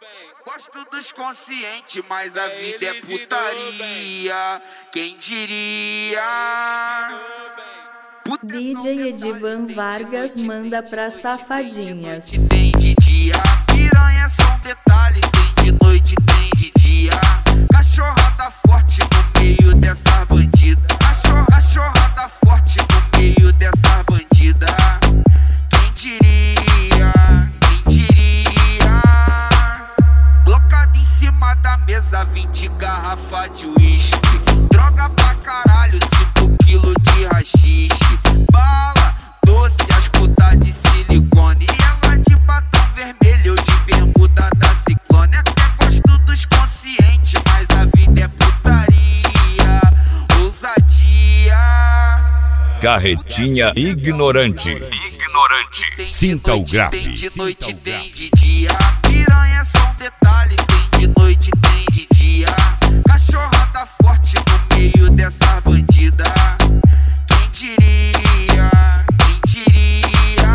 Gosto dos conscientes, mas a vida é putaria. Quem diria? DJ Edivan Vargas manda pra safadinhas. Tem de dia, piranha é só um detalhe. Tem de noite, tem de dia. Cachorrada forte no meio dessa bandida. Cachorrada forte no meio dessa bandida. Quem diria? Quem diria? Colocado em cima da mesa 20 garrafa de uísque. Droga pra caralho, 5 quilos de rachixe. Bala, doce, as putas de silicone. E ela de batom vermelho, eu de bermuda da Ciclone. Até gosto dos conscientes, mas a vida é putaria. Ousadia. Carretinha ignorante. Sinta o grave. Tem de noite, tem de dia. Piranha é só um detalhe. Tem de noite, tem de dia. Cachorrada forte no meio dessa bandida. Quem diria? Quem diria?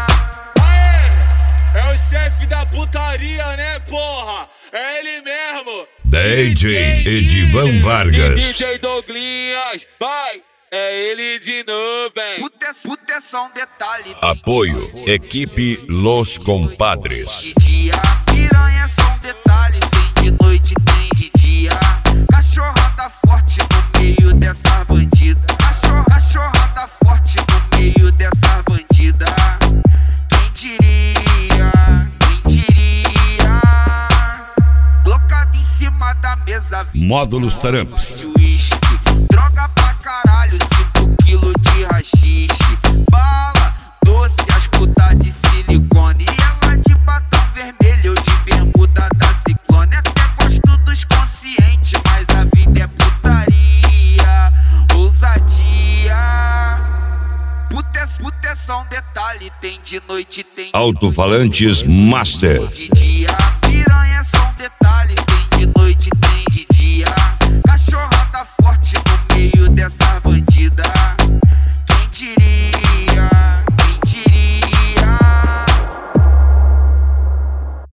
Aê! É o chefe da putaria, né, porra? É ele mesmo. DJ Edivan Vargas. DJ Douglinhas, vai! É ele de novo, hein? Puta é só um detalhe. Apoio, equipe Los Compadres. De dia, piranha é só um detalhe. Tem de noite, tem de dia. Cachorrada forte no meio dessa bandida. Cachorrada forte no meio dessa bandida. Quem diria? Quem diria? Colocado em cima da mesa Módulos Taramps. de uísque. Droga pra caralho, 5 quilos de rachixe. Bala, doce, as putas de silicone. E ela de batom vermelho, eu de bermuda da Ciclone. Até gosto dos conscientes, mas a vida é putaria. Ousadia. Puta é só um detalhe. Tem de noite, tem de Alto-falantes Master. dia.